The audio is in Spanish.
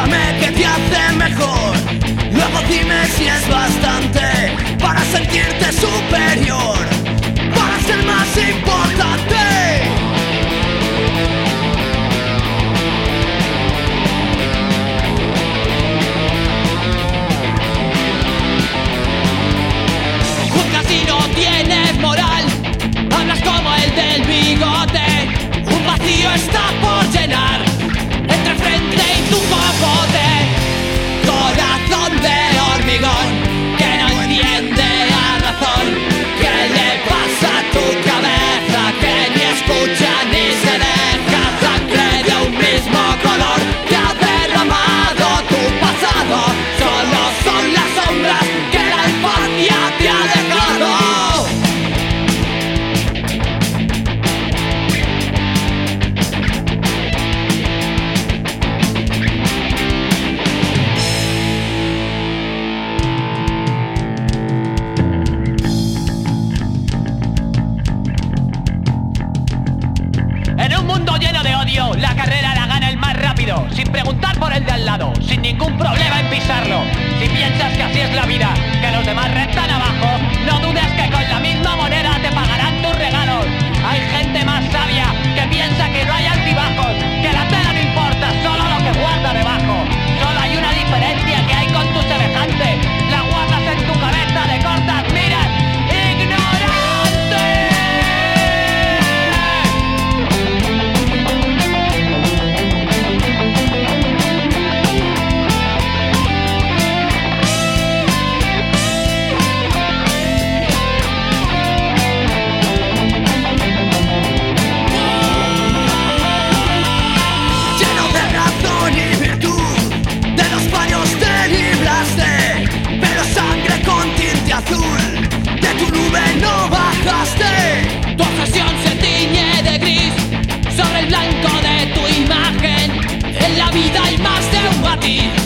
Cuéntame qué te hace mejor, luego dime si es bastante para sentirte superior, para ser más importante. Juzgas y no tienes moral, hablas como el del bigote. Un vacío está por llenar entre frente y tu cocote. Corazón de hormigón que no entiende a razón. ¿Qué le pasa a tu cabeza que ni escucha ni se deja? Sangre de un mismo color que ha derramado tu pasado. Solo son las sombras que la infancia te ha dejado. En un mundo lleno de odio, la carrera la gana el más rápido, sin preguntar por el de al lado, sin ningún problema en pisarlo. Si piensas que así es la vida, que los demás restan abajo, no dudes que con la misma moneda te pagarán tus regalos. Hay gente más sabia que piensa que no hay altibajos, que la tela no importa, solo lo que guarda debajo. Solo hay una diferencia que hay con tu semejante, la guardas en tu cabeza de cortas miras. Azul, de tu nube no bajaste. Tu obsesión se tiñe de gris sobre el blanco de tu imagen. En la vida hay más de un matiz.